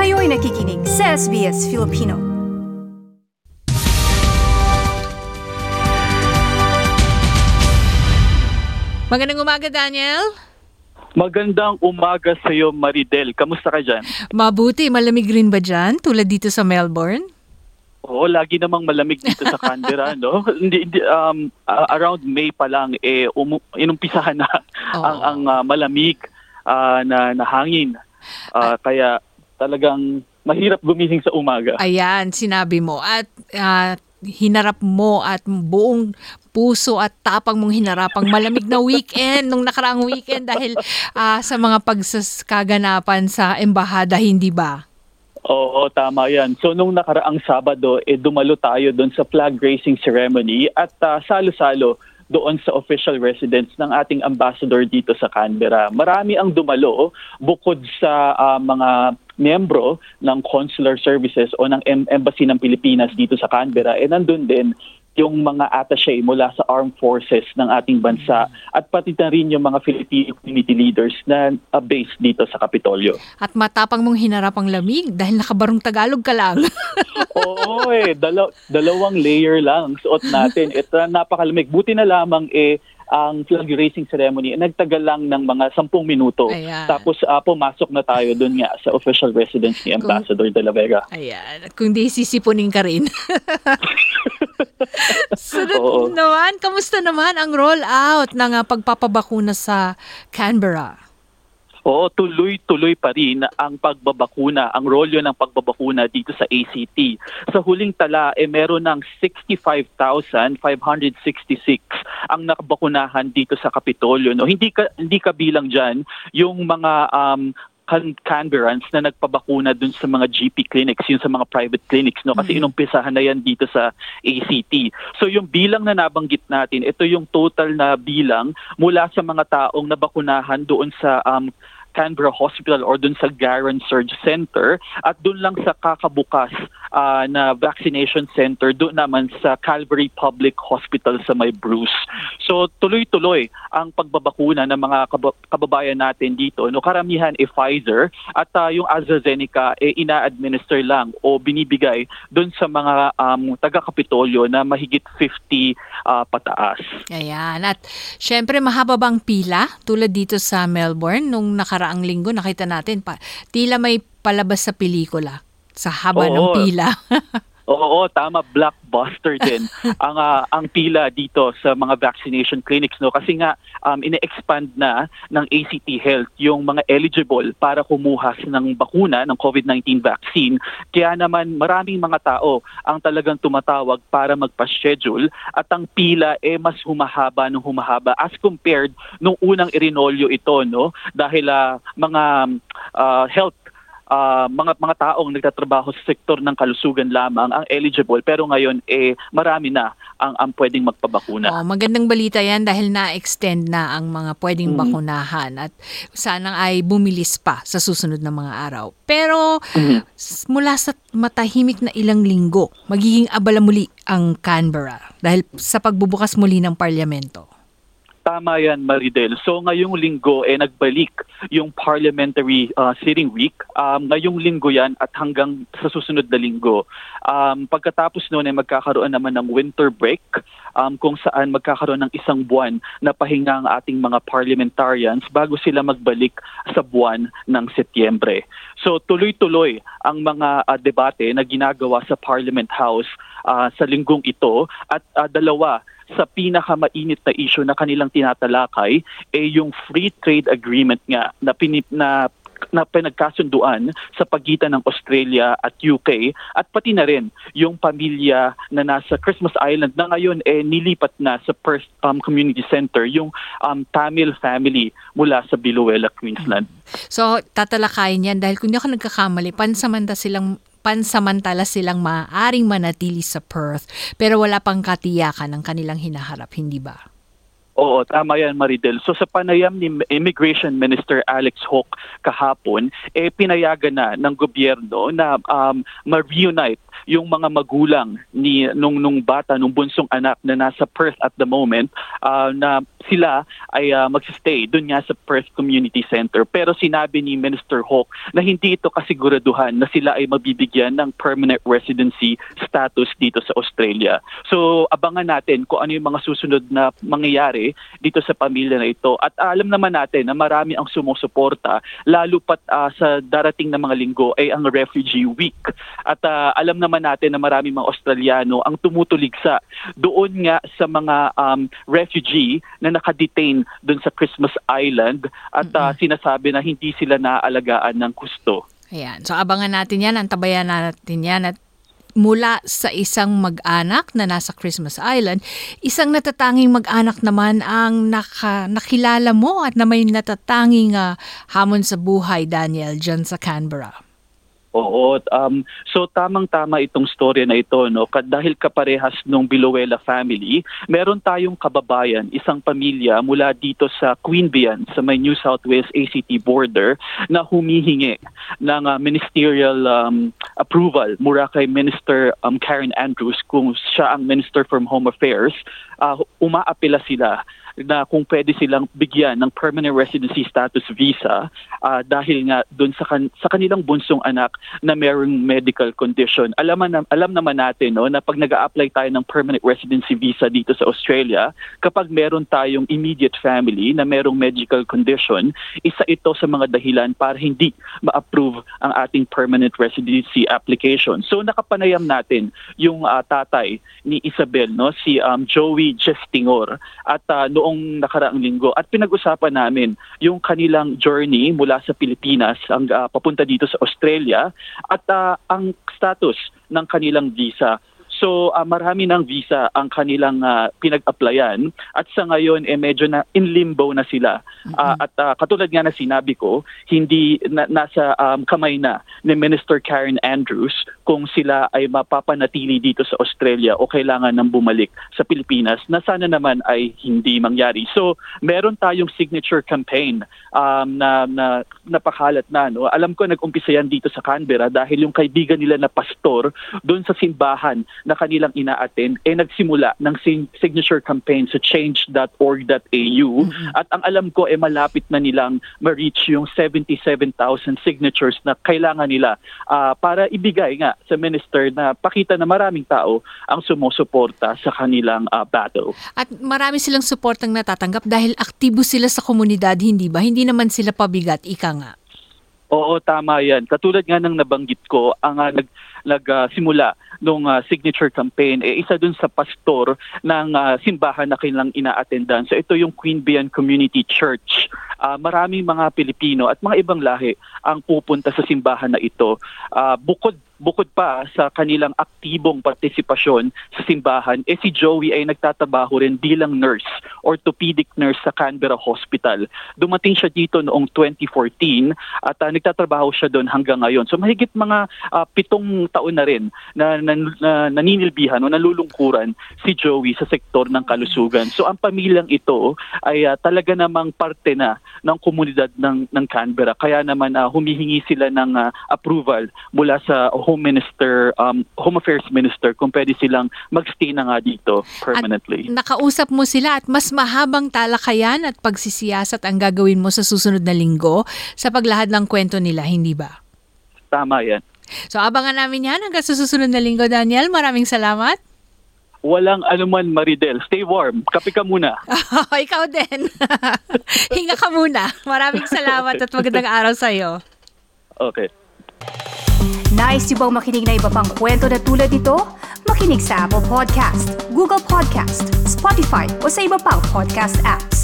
Kayo'y nakikinig sa SBS Filipino. Magandang umaga, Daniel. Magandang umaga sa iyo, Maridel. Kamusta ka dyan? Mabuti. Malamig rin ba dyan? Tulad dito sa Melbourne? Oo, lagi namang malamig dito sa Canberra, no? Around May pa lang, inumpisahan na ang malamig na hangin. Kaya talagang mahirap gumising sa umaga. Ayan, sinabi mo. At hinarap mo at buong puso at tapang mong hinarapang malamig na weekend nung nakaraang weekend dahil sa mga pagkaganapan sa embahada, hindi ba? Oo, tama yan. So nung nakaraang Sabado, dumalo tayo doon sa flag raising ceremony at salo-salo doon sa official residence ng ating ambassador dito sa Canberra. Marami ang dumalo bukod sa mga miyembro ng consular services o ng Embassy ng Pilipinas dito sa Canberra. Nandun din yung mga attaché mula sa armed forces ng ating bansa at pati na rin yung mga Filipino community leaders na based dito sa Kapitolyo. At matapang mong hinarap ang lamig dahil nakabarong Tagalog ka lang. Oo dalawang layer lang suot natin. Ito napakalamig. Buti na lamang ang flag raising ceremony nagtagal lang ng mga 10 minuto. Ayan. Tapos pumasok na tayo doon nga sa official residence ni Ambassador De La Vega. Ayan. Kung di sisipunin ka rin. Sunod naman, kamusta naman ang rollout ng pagpapabakuna sa Canberra? Oo, tuloy-tuloy pa rin ang pagbabakuna, ang rolyo ng pagbabakuna dito sa ACT. Sa huling tala, meron ng 65,566 ang nakabakunahan dito sa Kapitolyo. No? Hindi kabilang dyan yung mga Canberrans na nagpabakuna dun sa mga GP clinics, yung sa mga private clinics, no? Kasi inumpisahan na yan dito sa ACT. So yung bilang na nabanggit natin, ito yung total na bilang mula sa mga taong nabakunahan doon sa Canberra Hospital or dun sa Garron Surge Center at dun lang sa kakabukas na vaccination center doon naman sa Calvary Public Hospital sa may Bruce. So tuloy-tuloy ang pagbabakuna ng mga kababayan natin dito. No, karamihan Pfizer at yung AstraZeneca ina-administer lang o binibigay doon sa mga taga-Kapitolyo na mahigit 50 pataas. Ayan. At syempre mahaba bang pila tulad dito sa Melbourne nung nakaraang linggo nakita natin tila may palabas sa pelikula sa haba ng pila. Oo, tama, blockbuster din ang pila dito sa mga vaccination clinics, no, kasi nga ine-expand na ng ACT Health yung mga eligible para kumuha ng bakuna ng COVID-19 vaccine. Kaya naman maraming mga tao ang talagang tumatawag para magpa-schedule at ang pila mas humahaba as compared nung unang irinolyo ito, no, dahil mga health mga taong nagtatrabaho sa sektor ng kalusugan lamang ang eligible, pero ngayon marami na ang pwedeng magpabakuna. Magandang balita yan dahil na-extend na ang mga pwedeng bakunahan at sana ay bumilis pa sa susunod na mga araw. Pero mula sa matahimik na ilang linggo, magiging abala muli ang Canberra dahil sa pagbubukas muli ng parlamento. Tama yan, Maridel. So ngayong linggo nagbalik yung parliamentary sitting week. Ngayong linggo yan at hanggang sa susunod na linggo. Pagkatapos noon magkakaroon naman ng winter break kung saan magkakaroon ng isang buwan na pahinga ang ating mga parliamentarians bago sila magbalik sa buwan ng Setyembre. So tuloy-tuloy ang mga debate na ginagawa sa Parliament House sa linggong ito at dalawa sa pinakamainit na issue na kanilang tinatalakay yung free trade agreement nga na pinagkasunduan sa pagitan ng Australia at UK at pati na rin yung pamilya na nasa Christmas Island na ngayon nilipat na sa Perth Community Center, yung Tamil family mula sa Biloela, Queensland. So tatalakayin yan dahil kung di ako nagkakamali, pansamantala silang maaaring manatili sa Perth pero wala pang katiyakan ng kanilang hinaharap, hindi ba? Oo, tama yan, Maridel. So sa panayam ni Immigration Minister Alex Hawke kahapon, pinayagan na ng gobyerno na ma-reunite yung mga magulang ni nung bata, nung bunsong anak na nasa Perth at the moment, na sila ay magsistay doon nga sa Perth Community Center. Pero sinabi ni Minister Hawke na hindi ito kasiguraduhan na sila ay mabibigyan ng permanent residency status dito sa Australia. So abangan natin kung ano yung mga susunod na mangyayari dito sa pamilya na ito. At alam naman natin na marami ang sumusuporta, lalo pat sa darating na mga linggo ay ang Refugee Week. At alam naman natin na marami mga Australiano ang tumutuligsa doon nga sa mga refugee na nakadetain doon sa Christmas Island at sinasabi na hindi sila naaalagaan ng gusto. Ayan. So abangan natin yan, antabayan natin yan at mula sa isang mag-anak na nasa Christmas Island, isang natatanging mag-anak naman ang nakilala mo at na may natatanging hamon sa buhay, Daniel, dyan sa Canberra. Oo, so tamang-tama itong storya na ito, no? Dahil kaparehas nung Biloela family, meron tayong kababayan, isang pamilya mula dito sa Queanbeyan sa may New South Wales ACT border na humihingi ng ministerial approval mula kay Minister Karen Andrews kung siya ang Minister from Home Affairs. Umaapela sila na kung pwede silang bigyan ng permanent residency status visa dahil nga doon sa kanilang bunsong anak na mayroong medical condition. Alam naman natin, no, na pag nag-a-apply tayo ng permanent residency visa dito sa Australia, kapag meron tayong immediate family na mayroong medical condition, isa ito sa mga dahilan para hindi ma-approve ang ating permanent residency application. So nakapanayam natin yung tatay ni Isabel, no, si Joey Gestingor, at noong nakaraang linggo, at pinag-usapan namin yung kanilang journey mula sa Pilipinas papunta dito sa Australia at ang status ng kanilang visa. So marami ng visa ang kanilang pinag-applyan at sa ngayon medyo na in limbo na sila. At katulad nga na sinabi ko, hindi nasa kamay na ni Minister Karen Andrews kung sila ay mapapanatili dito sa Australia o kailangan nang bumalik sa Pilipinas, na sana naman ay hindi mangyari. So meron tayong signature campaign na napakalat na, no? Alam ko nag-umpisa yan dito sa Canberra dahil yung kaibigan nila na pastor doon sa simbahan na kanilang ina-attend nagsimula ng signature campaign sa change.org.au at ang alam ko malapit na nilang ma-reach yung 77,000 signatures na kailangan nila para ibigay nga sa minister na pakita na maraming tao ang sumusuporta sa kanilang battle. At marami silang suportang natatanggap dahil aktibo sila sa komunidad, hindi ba? Hindi naman sila pabigat, ika nga. Oo, tama yan. Katulad nga ng nabanggit ko, ang nagsimula nung signature campaign, isa dun sa pastor ng simbahan na kanilang ina-attendan. So ito yung Queanbeyan Community Church. Maraming mga Pilipino at mga ibang lahi ang pupunta sa simbahan na ito. Bukod pa sa kanilang aktibong partisipasyon sa simbahan, si Joey ay nagtatrabaho rin bilang nurse, orthopedic nurse sa Canberra Hospital. Dumating siya dito noong 2014 at nagtatrabaho siya doon hanggang ngayon. So mahigit mga 7 taon na rin na naninilbihan o nalulungkuran si Joey sa sektor ng kalusugan. So ang pamilyang ito ay talaga namang parte na ng komunidad ng Canberra. Kaya naman humihingi sila ng approval mula sa Home Affairs Minister kung pwede silang magstay na nga dito permanently. At nakausap mo sila at mas mahabang talakayan at pagsisiyasat ang gagawin mo sa susunod na linggo sa paglahad ng kwento nila, hindi ba? Tama yan. So abangan namin yan hanggang sa susunod na linggo, Daniel. Maraming salamat. Walang anuman, Maridel. Stay warm. Kape ka muna. Ikaw din. Hinga ka muna. Maraming salamat at magandang araw sa'yo. Okay. Nice yung bang makinig na iba pang kwento na tulad ito? Makinig sa Apple Podcast, Google Podcast, Spotify o sa iba pang podcast apps.